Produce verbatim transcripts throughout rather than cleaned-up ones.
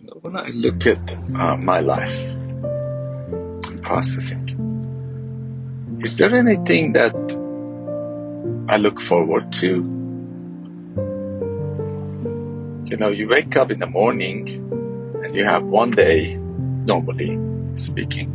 When I look at uh, my life and processing, is there anything that I look forward to? You know, you wake up in the morning and you have one day, normally speaking,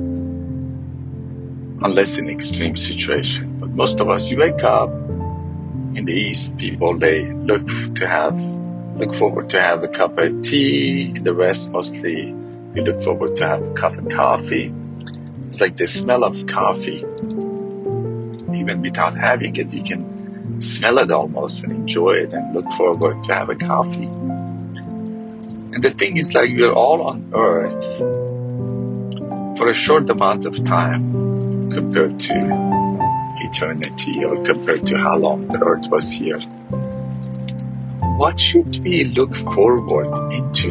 unless in extreme situation. But most of us, you wake up in the East, people, they look to have, look forward to have a cup of tea. In the West, mostly, we look forward to have a cup of coffee. It's like the smell of coffee. Even without having it, you can smell it almost and enjoy it and look forward to have a coffee. And the thing is, like, we're all on earth for a short amount of time compared to eternity or compared to how long the earth was here. What should we look forward into?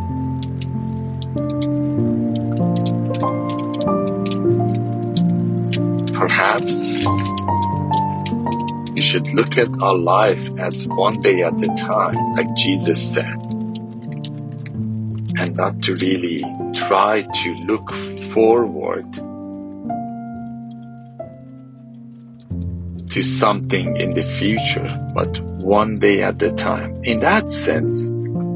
Perhaps we should look at our life as one day at a time, like Jesus said, and not to really try to look forward to something in the future, but one day at a time. In that sense,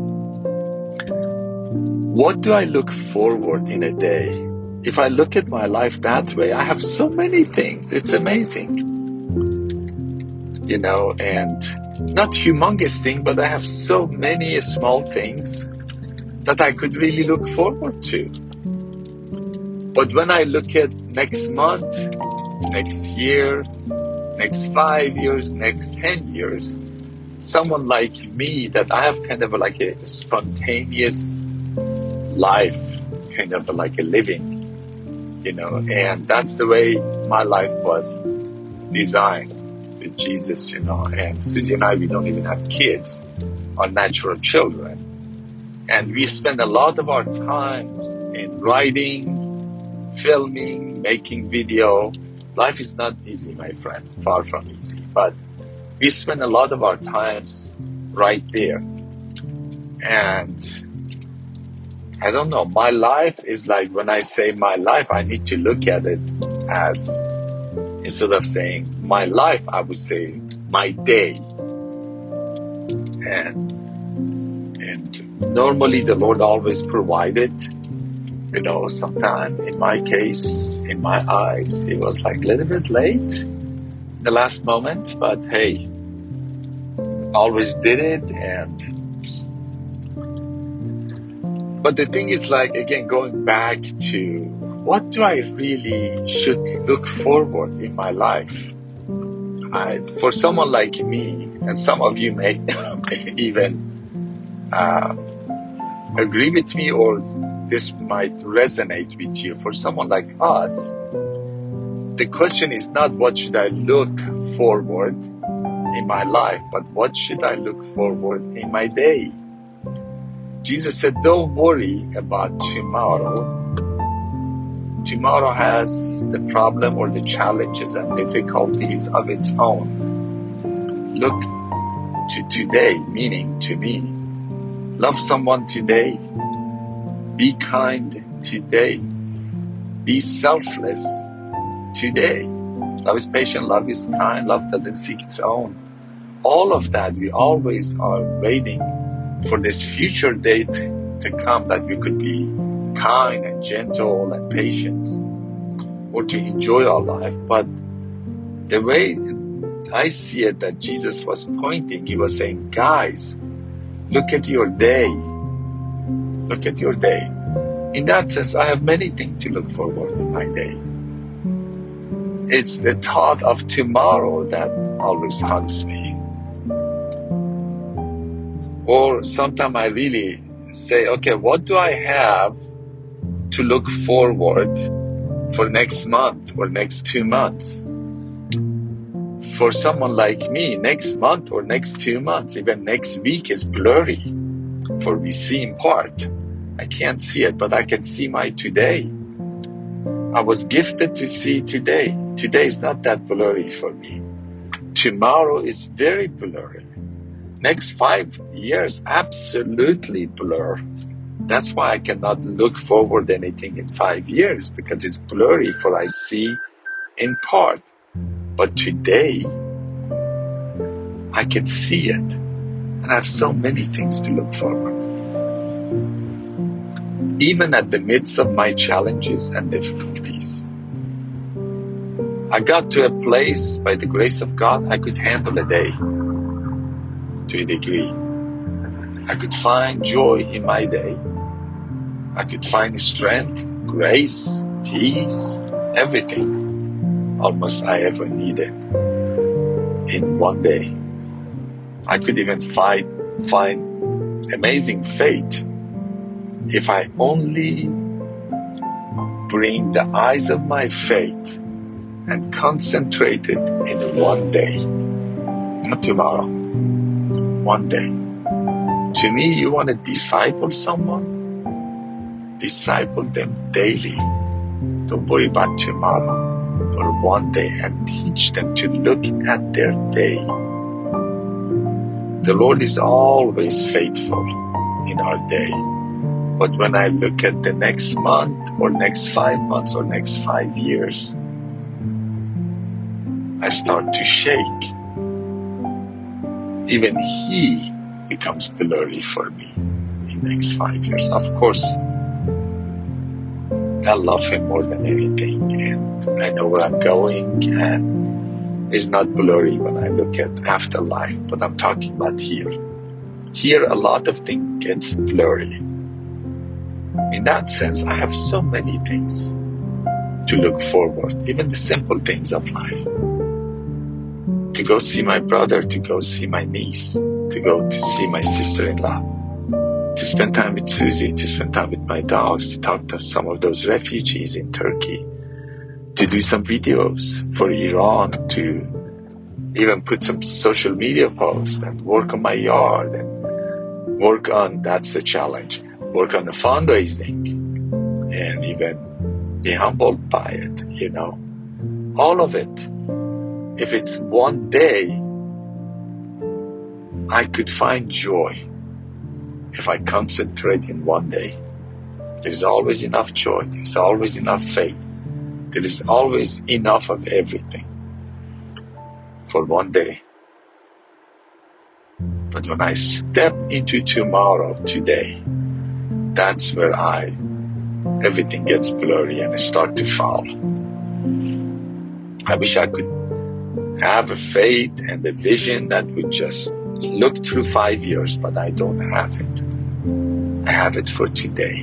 what do I look forward in a day? If I look at my life that way, I have so many things. It's amazing. You know, and not humongous thing, but I have so many small things that I could really look forward to. But when I look at next month, next year, next five years, next ten years, someone like me, that I have kind of like a spontaneous life, kind of like a living, you know, and that's the way my life was designed with Jesus, you know. And Susie and I, we don't even have kids or natural children. And we spend a lot of our times in writing, filming, making video. Life is not easy, my friend, far from easy. But we spend a lot of our times right there. And I don't know, my life is like, when I say my life, I need to look at it as, instead of saying my life, I would say my day. And, and normally the Lord always provided. You know, sometime in my case, in my eyes, it was like a little bit late, the last moment, but hey, always did it. And but the thing is, like, again, going back to what do I really should look forward in my life? I, for someone like me, and some of you may even uh, agree with me, or this might resonate with you. For someone like us, the question is not what should I look forward in my life, but what should I look forward in my day? Jesus said, don't worry about tomorrow. Tomorrow has the problem or the challenges and difficulties of its own. Look to today, meaning to me. Love someone today. Be kind today. Be selfless today. Love is patient, love is kind, love doesn't seek its own. All of that, we always are waiting for this future day to come, that we could be kind and gentle and patient, or to enjoy our life. But the way I see it, that Jesus was pointing, he was saying, guys, look at your day. Look at your day. In that sense, I have many things to look forward in my day. It's the thought of tomorrow that always haunts me. Or sometimes I really say, okay, what do I have to look forward for next month or next two months? For someone like me, next month or next two months, even next week is blurry, for we see in part. I can't see it, but I can see my today. I was gifted to see today. Today is not that blurry for me. Tomorrow is very blurry. Next five years, absolutely blur. That's why I cannot look forward anything in five years because it's blurry, for I see in part. But today, I can see it. And I have so many things to look forward. Even at the midst of my challenges and difficulties, I got to a place, by the grace of God, I could handle a day to a degree. I could find joy in my day. I could find strength, grace, peace, everything almost I ever needed in one day. I could even find, find amazing faith if I only bring the eyes of my faith and concentrate it in one day, not tomorrow, one day. To me, you want to disciple someone? Disciple them daily. Don't worry about tomorrow, but one day, and teach them to look at their day. The Lord is always faithful in our day. But when I look at the next month or next five months or next five years, I start to shake. Even He becomes blurry for me in the next five years. Of course, I love Him more than anything, and I know where I'm going, and it's not blurry when I look at afterlife, but I'm talking about here. Here, a lot of things gets blurry. In that sense, I have so many things to look forward, even the simple things of life. To go see my brother, to go see my niece, to go to see my sister-in-law, to spend time with Susie, to spend time with my dogs, to talk to some of those refugees in Turkey, to do some videos for Iran, to even put some social media posts and work on my yard and work on, that's the challenge, work on the fundraising and even be humbled by it, you know, all of it. If it's one day, I could find joy if I concentrate in one day. There's always enough joy. There's always enough faith. There is always enough of everything for one day. But when I step into tomorrow, today, that's where I, everything gets blurry and I start to fall. I wish I could have a faith and a vision that would just look through five years, but I don't have it. I have it for today.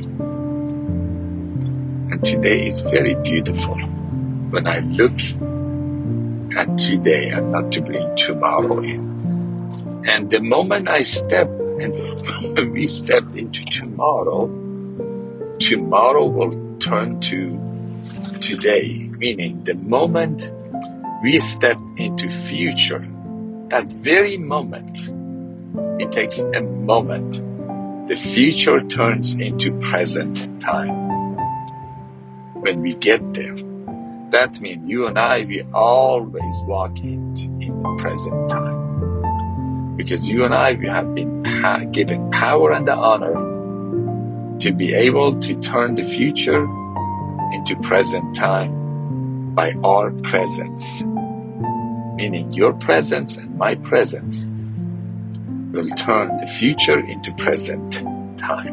And today is very beautiful when I look at today and not to bring tomorrow in. And the moment I step, and when we step into tomorrow, tomorrow will turn to today, meaning the moment we step into future, that very moment, it takes a moment, the future turns into present time. When we get there, that means you and I, we always walk into in the present time. Because you and I, we have been pa- given power and the honor to be able to turn the future into present time by our presence. Meaning your presence and my presence will turn the future into present time.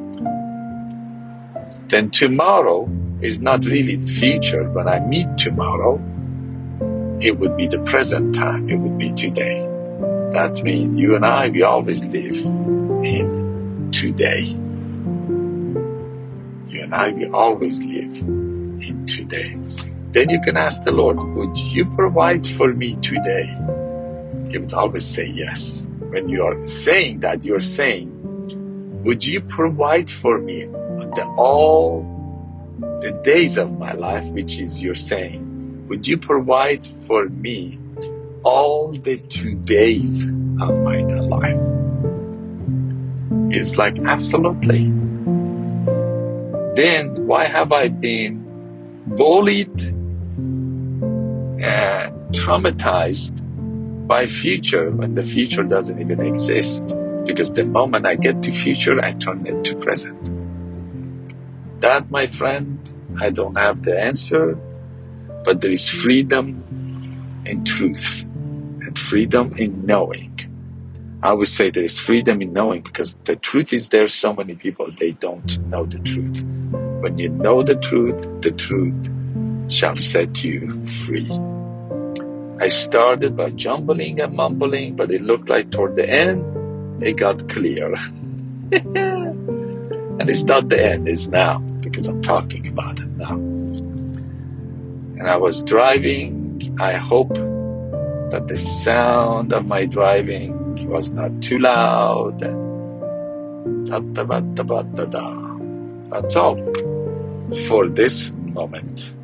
Then tomorrow is not really the future. When I meet tomorrow, it would be the present time. It would be today. That means you and I, we always live in today. You and I, we always live in today. Then you can ask the Lord, would you provide for me today? He would always say yes. When you are saying that, you're saying, would you provide for me on the, all the days of my life, which is you're saying, would you provide for me all the two days of my life? It's like, absolutely. Then why have I been bullied and traumatized by future when the future doesn't even exist? Because the moment I get to future, I turn it to present. that, my friend, I don't have the answer, but there is freedom in truth and freedom in knowing. I would say there is freedom in knowing, because the truth is there. So many people, they don't know the truth. When you know the truth, the truth shall set you free. I started by jumbling and mumbling, but it looked like toward the end, it got clear. And it's not the end, it's now, because I'm talking about it now. And I was driving. I hope that the sound of my driving was not too loud. And da, da, da, da, da, da. That's all for this moment.